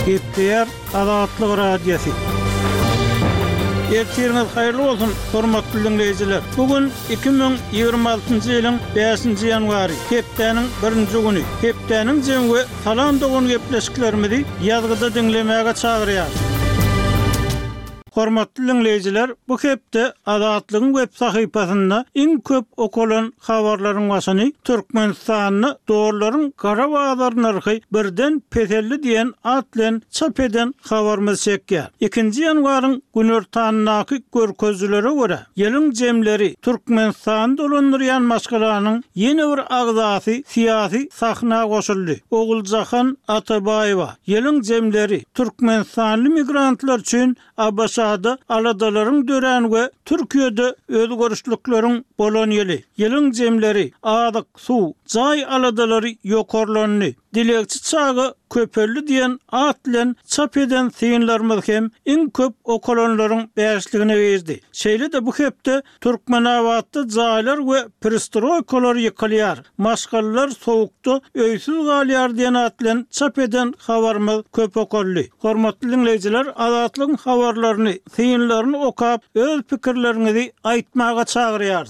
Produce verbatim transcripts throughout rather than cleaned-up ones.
Gepler Azatlyk Radiosu. Ertiriniz hayırlı olsun, hormatly dinleyijiler. Bugün iki bin ýygrima altyncy ýylyň beşinji ýanwary, hepdeniň birinji güni. Hepdeniň jemgy salam dogun gepleşiklerimizi ýazgyda dinlemäge çagyrýar. Hormatly dinleyijiler, bu hepde Azatlygyň web sahypasynda iň köp okulan habarlaryň başyny Türkmenistanyny doğruların gara wagtlaryny birden petelli diýen at bilen çap eden habarymyz çekýär. ikinji ýanwaryň günortanyňky görkezlere görä, ýylyň jemleri Türkmenistany dolandyrýan maşgalanyň ýene bir agzasy siýasy sahna goşuldy. Oguljahan Atabaýewa ýylyň jemleri Türkmenistanly migrantlar üçin Abaşa aladaların dören ve Türkiye'de özgürlükleriň bolan ýeli. Ýylyň jemleri adyk, su, jay aladaları ýokarlanyny dilekçi çagy köpelli diýen at bilen çap eden synlarymyz hem iň köp okulanlaryň beşligine berdi. Şeýle de bu hepde Türkmenawatda jaýlar we perestroykalar ýykylýar. Maşgallar sowukda öýsüz galýar diýen at bilen çap eden habarymyz köp okully. Hormatly dinleyijiler, Azatlygyň habarlaryny, synlaryny okap öz pikirlerinizi aýtmaga çagyrýar.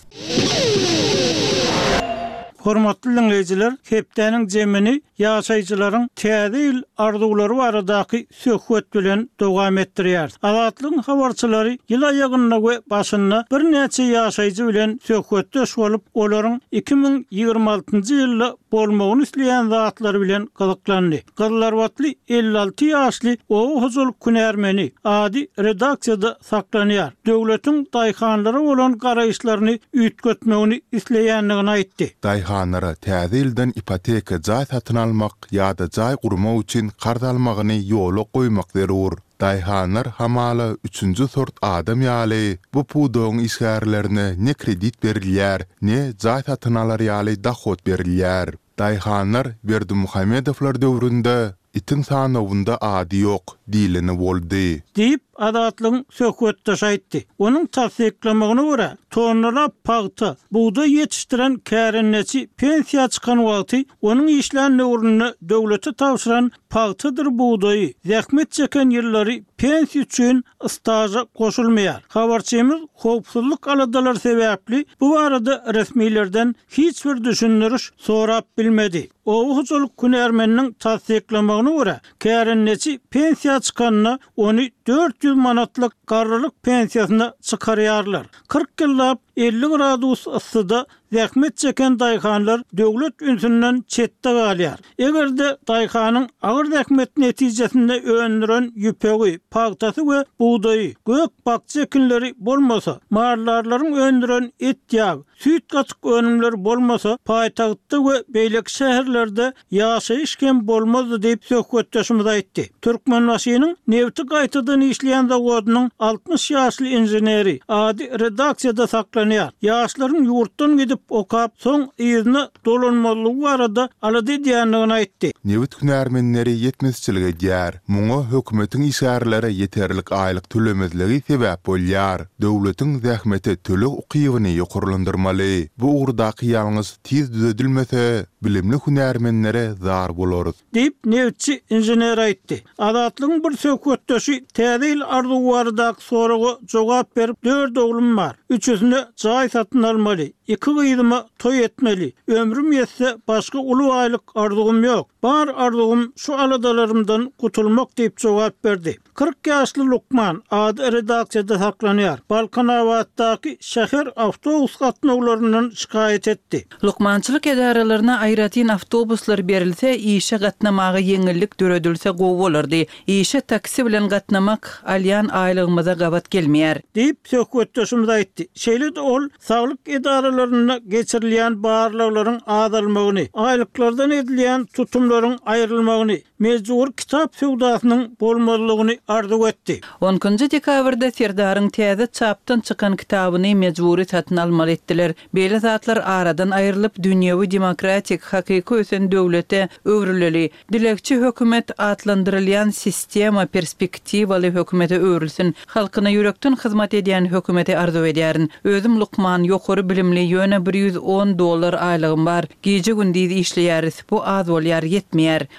Hormatly dinleyijiler, hepdeniň jemini ýaşaýjylaryň täze il arzulary baradaky söhbet bilen dowam etdirýär. Azatlygyň habarçylary ýyl aýagyna we başyna bir näçe ýaşaýjy bilen söhbetdeş bolup, olaryň iki bin ýygrima altyncy ýylda bolmagyny isleýän zatlary bilen gyzyklandy. Gyllarwatly elli alty ýaşly Owu Huzul Künermeni adi redaksiýada saklanýar. Döwletiň daýhanlary bolan garaýşlaryny üýtgetmegini isleýänligini aýtdy. Daýhanlara täze ilden ipoteka jaý satyn almak ýa-da jaý gurmak üçin garz almagyny ýola goýmak zerur. Daýhanlar hamala üçünji sort adam ýaly bu pudoň işgärlerine ne kredit berilýär, ne jaý satyn alar ýaly dahot berilýär. Daýhanlar Berdimuhamedowlar döwründe itin sanowunda ady ýok diýileni boldy. Diýip Azatlygyň söhbetdeş aýtdy. Onuň tasdiklamagyna görä, tonlap pagta buğda ýetişdiren kärenneçi pensiýa çykan wagty onuň işlerini urunny döwlete tapşyran pagtadyr buğdaýy. Zähmet çeken ýyllary pensiýa üçin staja goşulmaýar. Habarçymyz howpsuzlyk aladalar sebäpli bu barada resmilerden hiç bir düşündürüş sorap bilmedi. Owu Huzul Künermeniň tasdiklamagyna görä, kärenneçi pensiýa çykanyna ony dört yüz manatlyk garrylyk pensiýasyna çykarýarlar. kırk ýyllap elli gradus ıssyda zähmet çeken daýhanlar döwlet ünsünden çetde galýar. Egerde daýhanyň agyr zähmet netijesinde öňdüren ýüpegi, pagtasy we buğdaýy, gök bakça ekinleri bolmasa, marlarlaryň öňdüren et ýagy, süýt gaçyk önümleri bolmasa, paýtagtda we beýlek şäherlerde ýaşaýyş kem bolmazdy diýip söhbetdeşimiz aýtdy. Türkmenwasynyň newti gaýtadan işleýän zawodynyň altmış ýaşly injeneri adi redaksiýada saklanýar. Ýaşlaryň ýurtdan gidip okap soň ýyzyny dolanmalygy barada alady diýenligini aýtdy. Newit Künermenleri ýetmezçiligi diýär. Muňa hökümetiň işgärleri ýeterlik aýlyk tölemezligi sebäp bolýar. Döwletiň zähmeti tölek ukybyny ýokurlandyrmaly. Bu ugurdaky ýalňyz tiz düzedilmese bilimli hünärmenlere zar bolar. Diýip newtçi injener aýtdy. Azatlygyň bir söhbetdeşi täze il arzuwarydaky soraga jogap berip, dört oglum bar. Üçüsini jaý satyn almaly. İki gyzyma toy etmeli. Ömrüm yetse başga uly aýlyk arzugum ýok. Bar arzugum şu aladalarymdan gutulmak diýip jogap berdi. kırk ýaşly Lukman ady redaksiýada saklanýar. Balkanawatdaky şäher awtobus gatnawlaryndan şikaýet etdi. Lukmançylyk edaralaryna aýratyn awtobuslar berilse, işe gatnamagy ýeňillik döredilse gowy bolardy. İşe taksi bilen gatnamak alýan aýlygymyza gabat gelmeýär diýip söhbetdeşimiz aýtdy. Şeýle de ol saglyk edaralaryna geçirilýän barlaklaryň azalmagyny, aýlyklardan edilýän tutumlaryň aýrylmagyny, mejbur kitap sowdasynyň bolmalygyny arzu etdi. onuncu dekabrda Serdaryň täze çapdan çykan kitabyny mejburi satyn almaly etdiler. Beýle zatlar aradan aýrylyp dünýäwi demokratik hakyky ösen döwlete öwrüleli. Dilekçi hökümet atlandyrylýan sistema perspektiwaly hökümete öwrülsin. Halkyna ýürekden hyzmat edýän hökümete arzu edýärin. Özüm Lukman ýokary bilimli ýöne bir yüz on dollar aýlygym bar. Gece gündüz işleýäris. Bu az bolýar, ýetmeýär.